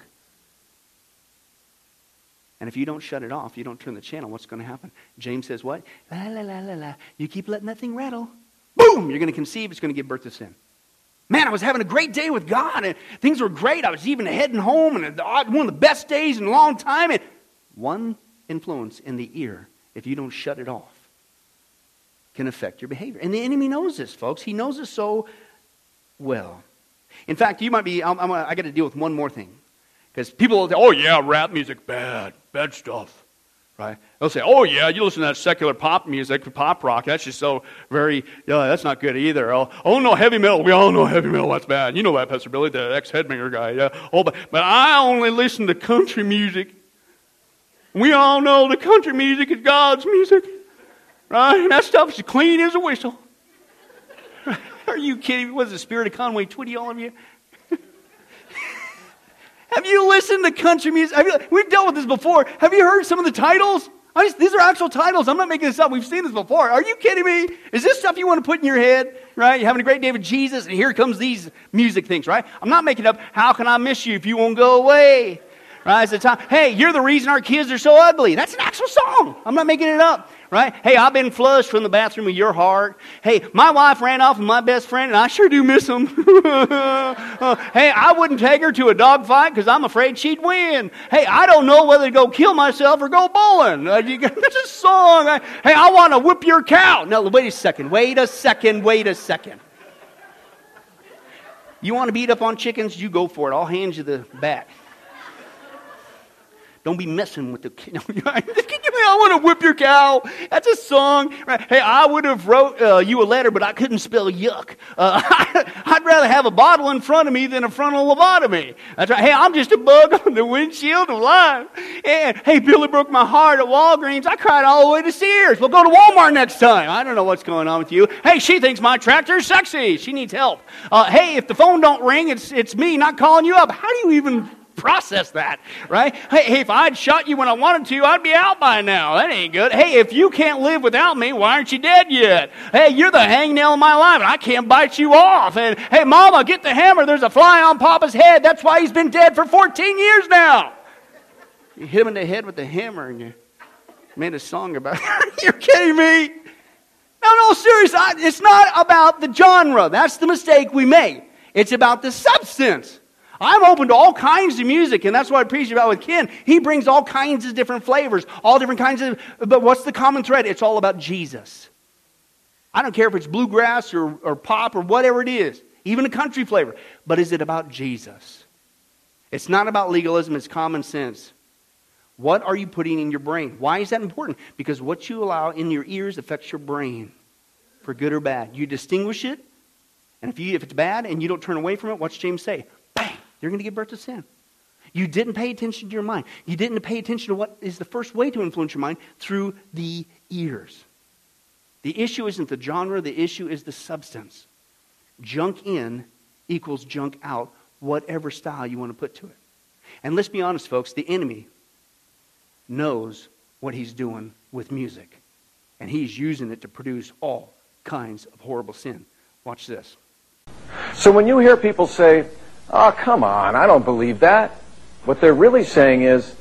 And if you don't shut it off, you don't turn the channel, what's going to happen? James says what? La, la, la, la, la. You keep letting that thing rattle. Boom! You're going to conceive. It's going to give birth to sin. Man, I was having a great day with God, and things were great. I was even heading home, and one of the best days in a long time. And one influence in the ear, if you don't shut it off, can affect your behavior. And the enemy knows this, folks. He knows this so well. In fact, you might be, I got to deal with one more thing. Because people will say, oh yeah, rap music, bad stuff. Right? They'll say, oh yeah, you listen to that secular pop music, pop rock, that's just so very, that's not good either. Oh no, heavy metal, we all know heavy metal, that's bad. You know that, Pastor Billy, the ex-headbanger guy. Yeah. Oh, but I only listen to country music. We all know the country music is God's music. Right? And that stuff is clean as a whistle. Are you kidding me? Was the Spirit of Conway Twitty, all of you? Have you listened to country music? We've dealt with this before. Have you heard some of the titles? These are actual titles. I'm not making this up. We've seen this before. Are you kidding me? Is this stuff you want to put in your head? Right? You're having a great day with Jesus, and here comes these music things, right? I'm not making up, how can I miss you if you won't go away? Right? It's the time. Hey, you're the reason our kids are so ugly. That's an actual song. I'm not making it up. Right? Hey, I've been flushed from the bathroom of your heart. Hey, my wife ran off with my best friend, and I sure do miss him. Hey, I wouldn't take her to a dog fight because I'm afraid she'd win. Hey, I don't know whether to go kill myself or go bowling. That's a song. Hey, I want to whip your cow. No, wait a second. You want to beat up on chickens? You go for it. I'll hand you the bat. Don't be messing with the kid. I want to whip your cow. That's a song. Right? Hey, I would have wrote you a letter, but I couldn't spell yuck. I'd rather have a bottle in front of me than a frontal lobotomy. That's right. Hey, I'm just a bug on the windshield of life. And hey, Billy broke my heart at Walgreens. I cried all the way to Sears. We'll go to Walmart next time. I don't know what's going on with you. Hey, she thinks my tractor's sexy. She needs help. Hey, if the phone don't ring, it's me not calling you up. How do you even process that, right? Hey, if I'd shot you when I wanted to, I'd be out by now. That ain't good. Hey, if you can't live without me, why aren't you dead yet? Hey, you're the hangnail of my life, and I can't bite you off. And hey, Mama, get the hammer. There's a fly on Papa's head. That's why he's been dead for 14 years now. You hit him in the head with the hammer, and you made a song about it. You're kidding me? No, seriously. It's not about the genre. That's the mistake we make. It's about the substance. I'm open to all kinds of music, and that's what I preach about with Ken. He brings all kinds of different flavors, all different kinds of, but what's the common thread? It's all about Jesus. I don't care if it's bluegrass or pop or whatever it is, even a country flavor, but is it about Jesus? It's not about legalism, it's common sense. What are you putting in your brain? Why is that important? Because what you allow in your ears affects your brain, for good or bad. You distinguish it, and if it's bad and you don't turn away from it, what's James say? Bang! You're going to give birth to sin. You didn't pay attention to your mind. You didn't pay attention to what is the first way to influence your mind, through the ears. The issue isn't the genre, the issue is the substance. Junk in equals junk out, whatever style you want to put to it. And let's be honest, folks, the enemy knows what he's doing with music. And he's using it to produce all kinds of horrible sin. Watch this. So when you hear people say, "Oh, come on, I don't believe that," what they're really saying is,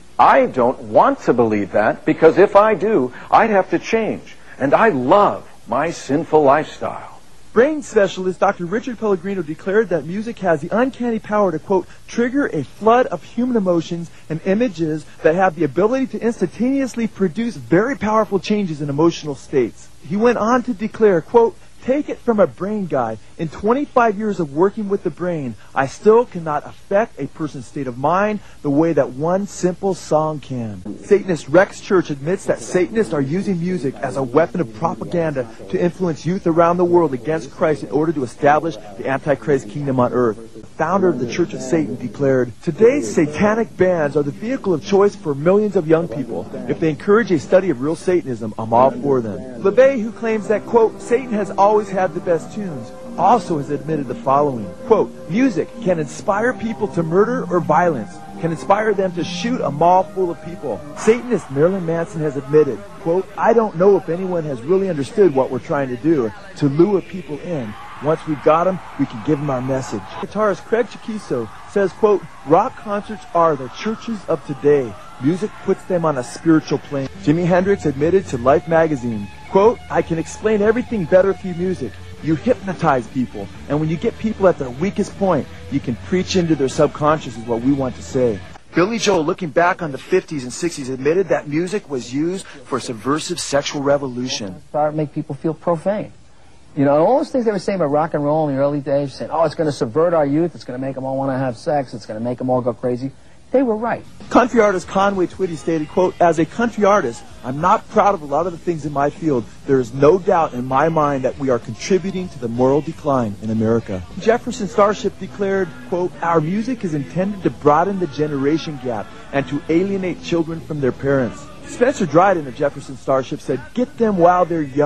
I don't want to believe that, because if I do, I'd have to change. And I love my sinful lifestyle. Brain specialist Dr. Richard Pellegrino declared that music has the uncanny power to, quote, trigger a flood of human emotions and images that have the ability to instantaneously produce very powerful changes in emotional states. He went on to declare, quote, take it from a brain guy. In 25 years of working with the brain, I still cannot affect a person's state of mind the way that one simple song can. Satanist Rex Church admits that Satanists are using music as a weapon of propaganda to influence youth around the world against Christ in order to establish the Antichrist kingdom on earth. The founder of the Church of Satan declared, today's satanic bands are the vehicle of choice for millions of young people. If they encourage a study of real Satanism, I'm all for them. LeVay, who claims that, quote, Satan has always had the best tunes, also has admitted the following, quote, music can inspire people to murder or violence, can inspire them to shoot a mall full of people. Satanist Marilyn Manson has admitted, quote, I don't know if anyone has really understood what we're trying to do, to lure people in. Once we've got them, we can give them our message. Guitarist Craig Chaquico says, quote, rock concerts are the churches of today. Music puts them on a spiritual plane. Jimi Hendrix admitted to Life magazine, quote, I can explain everything better through music. You hypnotize people, and when you get people at their weakest point, you can preach into their subconscious is what we want to say. Billy Joel, looking back on the 50s and 60s, admitted that music was used for subversive sexual revolution. Start make people feel profane. You know, all those things they were saying about rock and roll in the early days, saying, oh, it's going to subvert our youth, it's going to make them all want to have sex, it's going to make them all go crazy. They were right. Country artist Conway Twitty stated, quote, as a country artist, I'm not proud of a lot of the things in my field. There is no doubt in my mind that we are contributing to the moral decline in America. Jefferson Starship declared, quote, our music is intended to broaden the generation gap and to alienate children from their parents. Spencer Dryden of Jefferson Starship said, get them while they're young.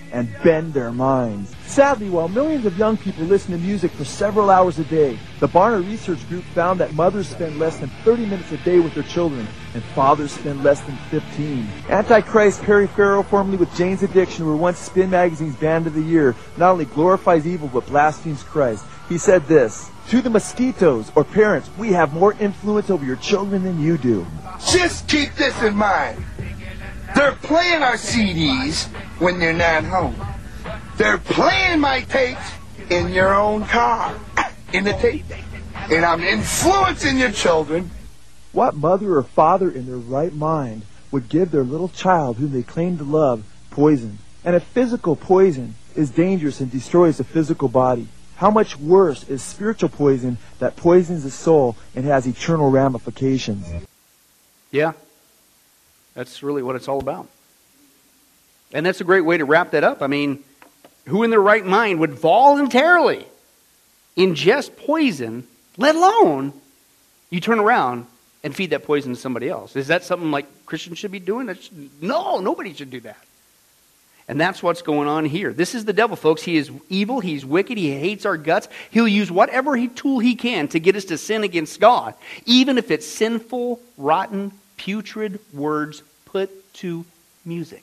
and bend their minds. Sadly, while millions of young people listen to music for several hours a day, the Barna Research Group found that mothers spend less than 30 minutes a day with their children, and fathers spend less than 15. Antichrist Perry Farrell, formerly with Jane's Addiction, who were once Spin Magazine's Band of the Year, not only glorifies evil but blasphemes Christ. He said this: "To the mosquitoes, or parents, we have more influence over your children than you do." Just keep this in mind. They're playing our CDs when they're not home. They're playing my tapes in your own car, in the tape. And I'm influencing your children. What mother or father in their right mind would give their little child, whom they claim to love, poison? And if physical poison is dangerous and destroys the physical body, how much worse is spiritual poison that poisons the soul and has eternal ramifications? Yeah, that's really what it's all about. And that's a great way to wrap that up. I mean, who in their right mind would voluntarily ingest poison, let alone you turn around and feed that poison to somebody else? Is that something like Christians should be doing? No, nobody should do that. And that's what's going on here. This is the devil, folks. He is evil. He's wicked. He hates our guts. He'll use whatever tool he can to get us to sin against God, even if it's sinful, rotten, putrid words put to music.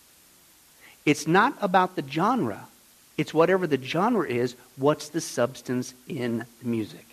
It's not about the genre. It's whatever the genre is, what's the substance in the music.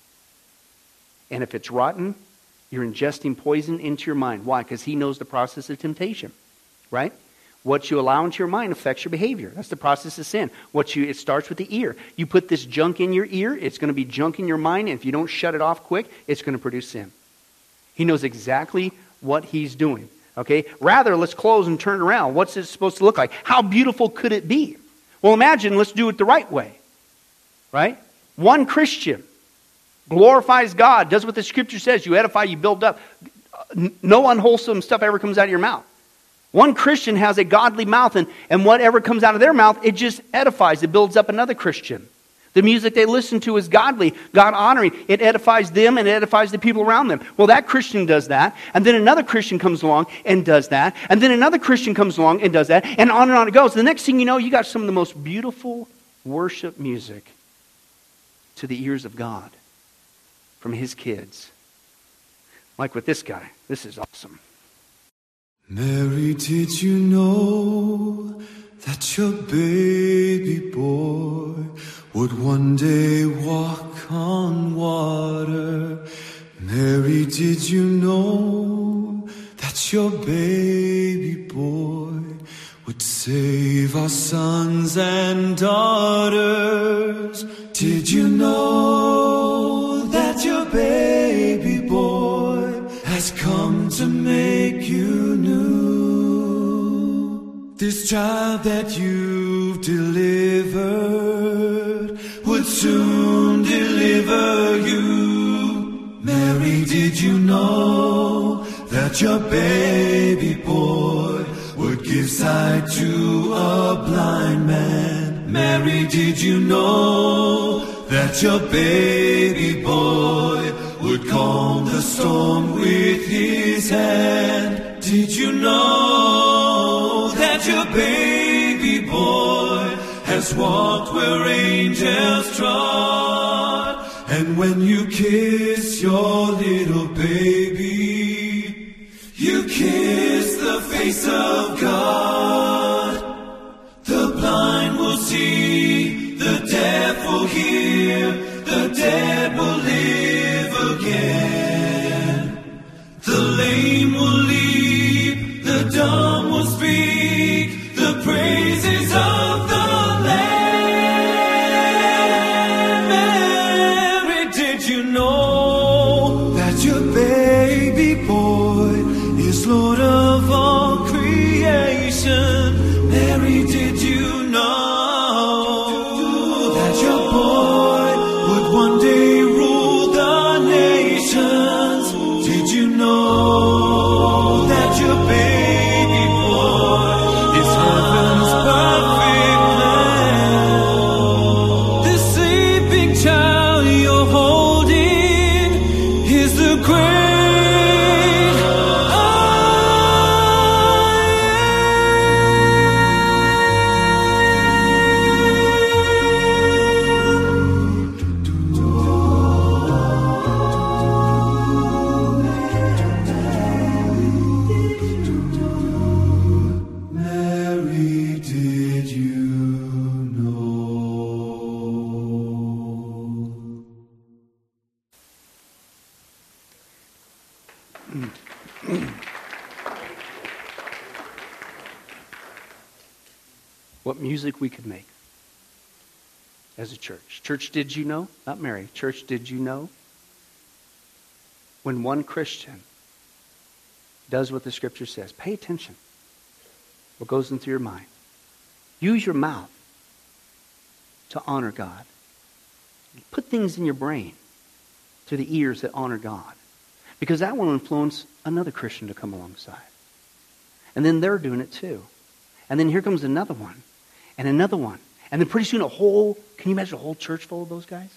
And if it's rotten, you're ingesting poison into your mind. Why? Because he knows the process of temptation, right? What you allow into your mind affects your behavior. That's the process of sin. It starts with the ear. You put this junk in your ear, it's going to be junk in your mind, and if you don't shut it off quick, it's going to produce sin. He knows exactly what he's doing. Okay? Rather, let's close and turn around. What's it supposed to look like? How beautiful could it be? Well, imagine, let's do it the right way. Right? One Christian glorifies God, does what the Scripture says. You edify, you build up. No unwholesome stuff ever comes out of your mouth. One Christian has a godly mouth, and whatever comes out of their mouth, it just edifies. It builds up another Christian. The music they listen to is godly, God-honoring. It edifies them and it edifies the people around them. Well, that Christian does that, and then another Christian comes along and does that, and then another Christian comes along and does that, and on it goes. The next thing you know, you got some of the most beautiful worship music to the ears of God from His kids. Like with this guy. This is awesome. Mary, did you know that your baby boy would one day walk on water? Mary, did you know that your baby boy would save our sons and daughters? Did you know that your baby boy has come to make you new? This child that you've delivered would soon deliver you. Mary, did you know that your baby boy would give sight to a blind man? Mary, did you know that your baby boy would calm the storm with his hand? Did you know that your baby boy has walked where angels trod? And when you kiss your little baby, you kiss the face of God. The blind will see, the deaf will hear, the dead will live again. The lame will leap, the dumb will speak, the praises of the Lamb. Mary, did you know that your baby boy is Lord of all creation? Mary, did you know that your boy would one day rule the What music we could make as a church. Church, did you know? Not Mary. Church, did you know? When one Christian does what the Scripture says, pay attention. What goes into your mind. Use your mouth to honor God. Put things in your brain to the ears that honor God. Because that will influence another Christian to come alongside. And then they're doing it too. And then here comes another one. And another one. And then pretty soon can you imagine a whole church full of those guys?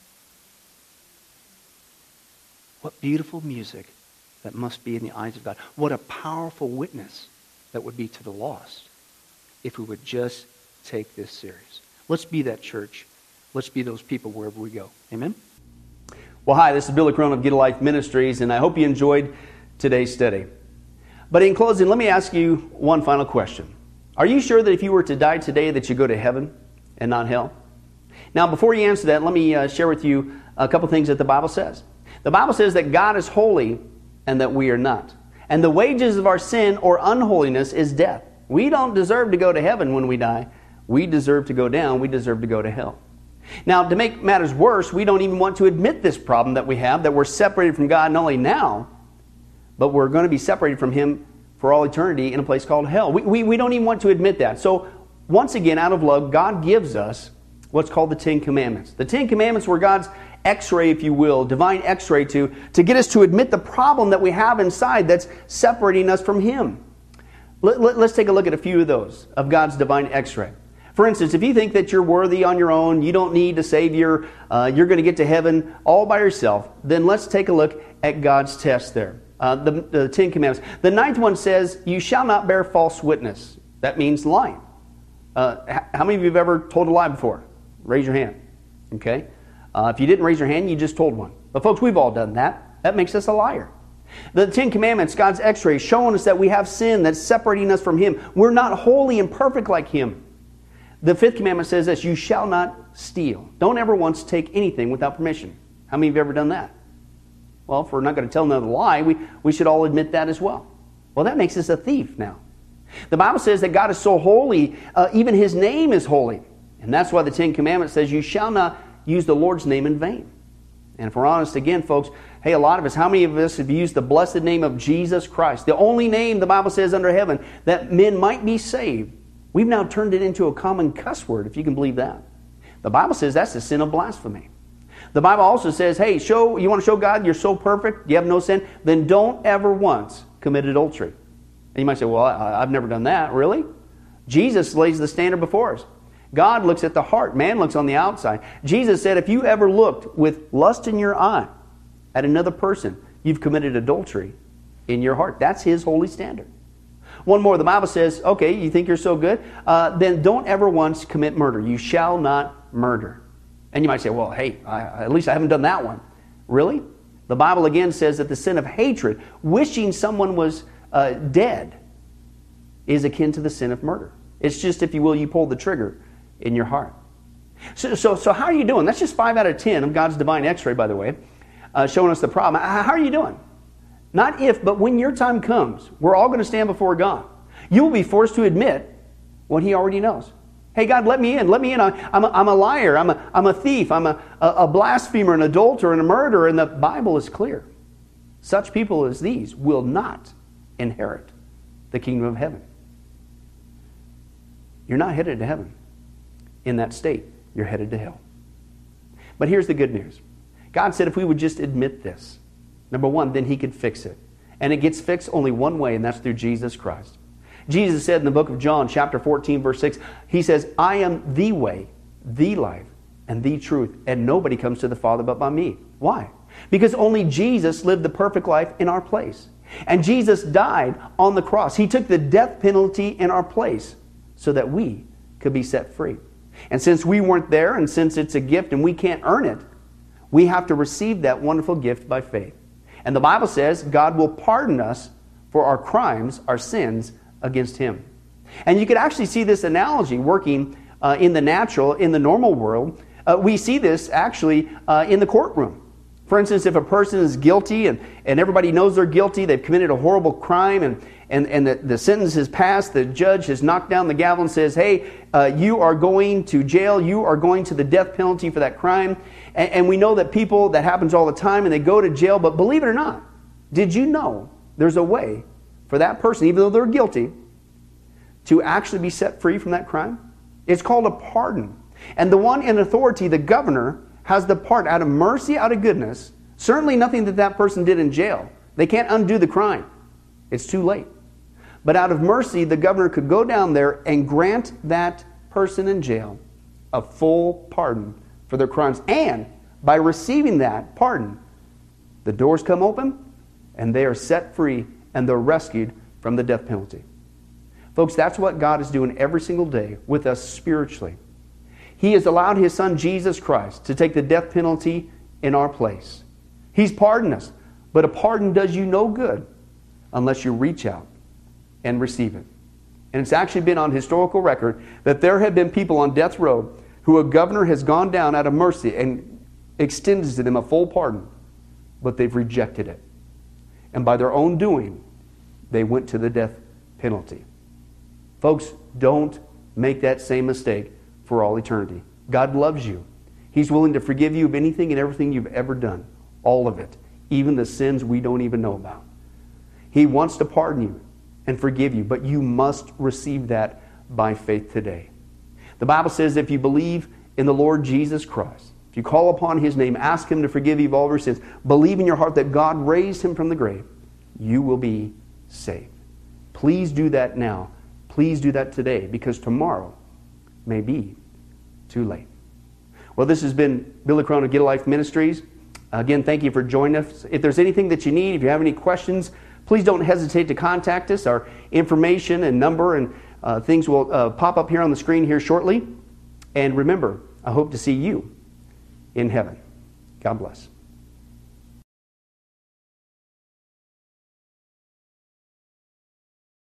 What beautiful music that must be in the eyes of God. What a powerful witness that would be to the lost if we would just take this serious. Let's be that church. Let's be those people wherever we go. Amen? Well, hi, this is Billy Crone of Get a Life Ministries, and I hope you enjoyed today's study. But in closing, let me ask you one final question. Are you sure that if you were to die today that you go to heaven and not hell? Now, before you answer that, let me share with you a couple things that the Bible says. The Bible says that God is holy and that we are not. And the wages of our sin or unholiness is death. We don't deserve to go to heaven when we die. We deserve to go down. We deserve to go to hell. Now, to make matters worse, we don't even want to admit this problem that we have, that we're separated from God not only now, but we're going to be separated from Him for all eternity in a place called hell. We don't even want to admit that. So, once again, out of love, God gives us what's called the Ten Commandments. The Ten Commandments were God's x-ray, if you will, divine x-ray to get us to admit the problem that we have inside that's separating us from Him. Let's take a look at a few of those, of God's divine x-ray. For instance, if you think that you're worthy on your own, you don't need a Savior, you're going to get to heaven all by yourself, then let's take a look at God's test there. The Ten Commandments. The ninth one says, you shall not bear false witness. That means lying. How many of you have ever told a lie before? Raise your hand. Okay? If you didn't raise your hand, you just told one. But folks, we've all done that. That makes us a liar. The Ten Commandments, God's x-ray, showing us that we have sin that's separating us from Him. We're not holy and perfect like Him. The fifth commandment says this, you shall not steal. Don't ever once take anything without permission. How many of you have ever done that? Well, if we're not going to tell another lie, we should all admit that as well. Well, that makes us a thief now. The Bible says that God is so holy, even His name is holy. And that's why the Ten Commandments says you shall not use the Lord's name in vain. And if we're honest again, folks, hey, a lot of us, how many of us have used the blessed name of Jesus Christ, the only name the Bible says under heaven that men might be saved? We've now turned it into a common cuss word, if you can believe that. The Bible says that's the sin of blasphemy. The Bible also says, hey, you want to show God you're so perfect, you have no sin, then don't ever once commit adultery. And you might say, well, I've never done that. Really? Jesus lays the standard before us. God looks at the heart. Man looks on the outside. Jesus said, if you ever looked with lust in your eye at another person, you've committed adultery in your heart. That's His holy standard. One more, the Bible says, okay, you think you're so good? Then don't ever once commit murder. You shall not murder. And you might say, well, hey, at least I haven't done that one. Really? The Bible again says that the sin of hatred, wishing someone was dead, is akin to the sin of murder. It's just, if you will, you pull the trigger in your heart. So how are you doing? That's just 5 out of 10 of God's divine x-ray, by the way, showing us the problem. How are you doing? Not if, but when your time comes, we're all going to stand before God. You will be forced to admit what He already knows. Hey, God, let me in. Let me in. I'm a liar. I'm a thief. I'm a blasphemer, an adulterer, and a murderer. And the Bible is clear. Such people as these will not inherit the kingdom of heaven. You're not headed to heaven. In that state, you're headed to hell. But here's the good news. God said if we would just admit this, number one, then He could fix it. And it gets fixed only one way, and that's through Jesus Christ. Jesus said in the book of John, chapter 14, verse 6, He says, I am the way, the life, and the truth, and nobody comes to the Father but by me. Why? Because only Jesus lived the perfect life in our place. And Jesus died on the cross. He took the death penalty in our place so that we could be set free. And since we weren't there, and since it's a gift and we can't earn it, we have to receive that wonderful gift by faith. And the Bible says God will pardon us for our crimes, our sins against Him. And you could actually see this analogy working in the natural, in the normal world. We see this actually in the courtroom. For instance, if a person is guilty and everybody knows they're guilty, they've committed a horrible crime, and the sentence has passed, the judge has knocked down the gavel and says, hey, you are going to jail, you are going to the death penalty for that crime. And we know that people, that happens all the time, and they go to jail. But believe it or not, did you know there's a way for that person, even though they're guilty, to actually be set free from that crime? It's called a pardon. And the one in authority, the governor, has the part out of mercy, out of goodness. Certainly nothing that person did in jail. They can't undo the crime. It's too late. But out of mercy, the governor could go down there and grant that person in jail a full pardon for their crimes. And by receiving that pardon, the doors come open and they are set free and they're rescued from the death penalty. Folks, that's what God is doing every single day with us spiritually. He has allowed His Son, Jesus Christ, to take the death penalty in our place. He's pardoned us. But a pardon does you no good unless you reach out and receive it. And it's actually been on historical record that there have been people on death row who a governor has gone down out of mercy and extended to them a full pardon, but they've rejected it. And by their own doing, they went to the death penalty. Folks, don't make that same mistake for all eternity. God loves you. He's willing to forgive you of anything and everything you've ever done. All of it. Even the sins we don't even know about. He wants to pardon you and forgive you, but you must receive that by faith today. The Bible says if you believe in the Lord Jesus Christ, if you call upon His name, ask Him to forgive you of all your sins, believe in your heart that God raised Him from the grave, you will be saved. Please do that now. Please do that today, because tomorrow may be too late. Well, this has been Billy Crone of Get a Life Ministries. Again, thank you for joining us. If there's anything that you need, if you have any questions, please don't hesitate to contact us. Our information and number and things will pop up here on the screen here shortly. And remember, I hope to see you in heaven. God bless.